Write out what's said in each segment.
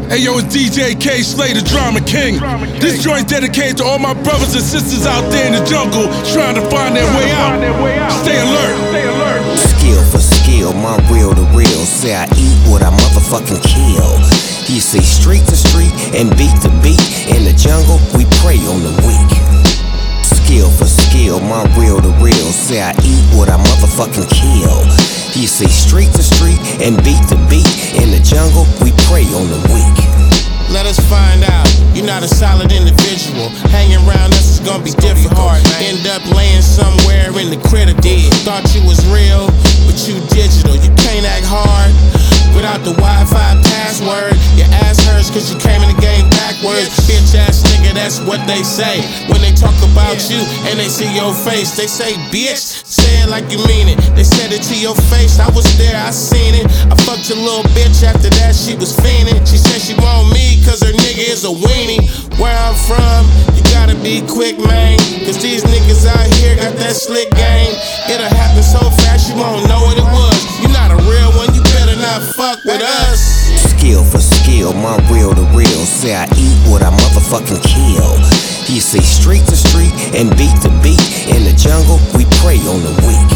Hey yo, it's DJ K Slay, the Drama King. This joint's dedicated to all my brothers and sisters out there in the jungle trying to find their way out. Stay alert. Skill for skill, my real to real. Say I eat what I motherfucking kill. You say street to street and beat to beat. In the jungle, we prey on the weak. Skill for skill, my real to real. Say I eat what I motherfucking kill. You say street to street and beat to beat. In the jungle, we prey on the weak. Let us find out, you're not a solid individual. Hanging around us is gonna be difficult. End up laying somewhere in the critter dead. Thought you was real, but you digital. You can't act hard without the Wi-Fi password. Your ass hurts cause you came in the game backwards. Bitch ass nigga, that's what they say. When they talk about you and they see your face, they say bitch, say it like you mean it. They said it to your face, I was there, I seen it. I fucked your little bitch, after that she was fiending. She said she want me cause her nigga is a weenie. Where I'm from, you gotta be quick, man, cause these niggas out here got that slick game. It'll happen so fast you won't know what it was. You're not a real one, you better not fuck with us. Skill for skill, my real to real. Say I eat what I motherfucking kill. You say street to street and beat to beat. In the jungle, we prey on the weak.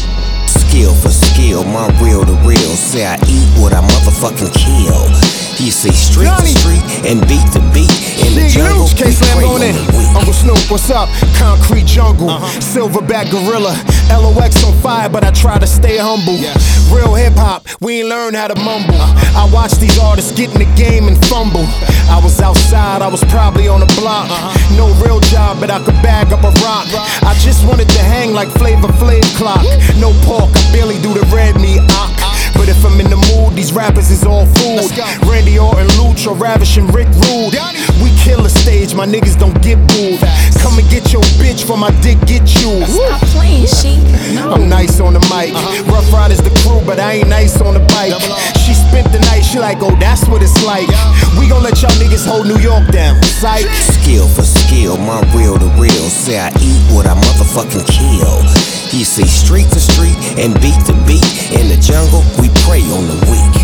Skill for skill, my real to real. Say I eat what I motherfucking kill. You say street to street and beat to beat. In the jungle, we prey on the weak. Uncle Snoop, what's up? Concrete jungle, silverback gorilla. LOX on fire, but I try to stay humble. Real hip hop, we ain't learn how to mumble. I watch these artists get in the game and fumble. I was outside, I was probably on the block. No real job, but I could bag up a rock. I just wanted to hang like Flavor Flav clock. No pork, I barely do the red meat. But if I'm in the mood, these rappers is all food. Randy Orton, Luch, or Ravishing Rick Rude. We kill a stage, my niggas don't get booed. Come and get your bitch for my dick, get you. Stop playing, she. No. I'm nice on the mic. Rough Riders the crew, but I ain't nice on the bike. She spent the night, she like, oh, that's what it's like. We gon' let y'all niggas hold New York down. Psych. Skill for skill, my real to real. Say I eat what I motherfucking kill. You say street to street and beat to beat. In the jungle, we prey on the weak.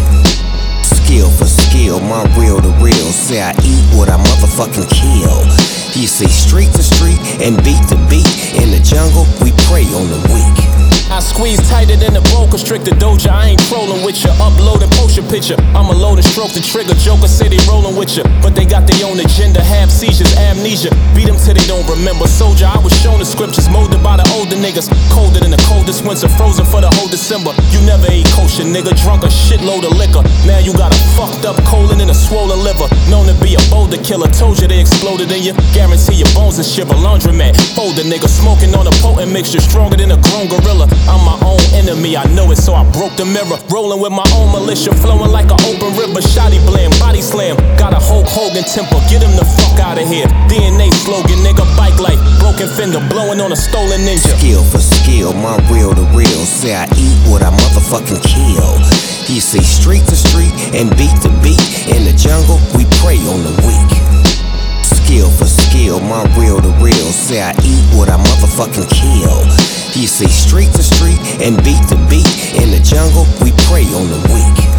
Skill for skill, my real to real. Say I eat what I motherfucking kill. You say street to street and beat to beat. In the jungle, we prey on the weak. I squeeze tighter than a boa constrictor doja. I ain't trolling with ya. Upload a poster picture. I'ma load and stroke the trigger. Joker say they rolling with ya, but they got their own agenda. Have seizures, amnesia. Beat them till they don't remember. Soldier, I was shown the scriptures molded by the older niggas. Colder than the coldest winter, frozen for the whole December. You never ate kosher, nigga. Drunk a shitload of liquor. Now you got a fucked up colon and a swollen liver. Known to be a boulder killer. Told you they exploded in you. Guarantee your bones and shiver. Laundromat, folder nigga. Smoking on a potent mixture, stronger than a grown gorilla. I'm my own enemy, I know it, so I broke the mirror. Rolling with my own militia, flowing like an open river. Shotty blam, body slam, got a Hulk Hogan temper. Get him the fuck out of here. DNA slogan, nigga, bike light, broken fender, blowing on a stolen ninja. Skill for skill, my real to real. Say I eat what I motherfucking kill. You say street to street and beat to beat. In the jungle, we prey on the weak. Skill for skill, my real to real. Say I eat what I motherfucking kill. You say street to street and beat to beat. In the jungle, we prey on the weak.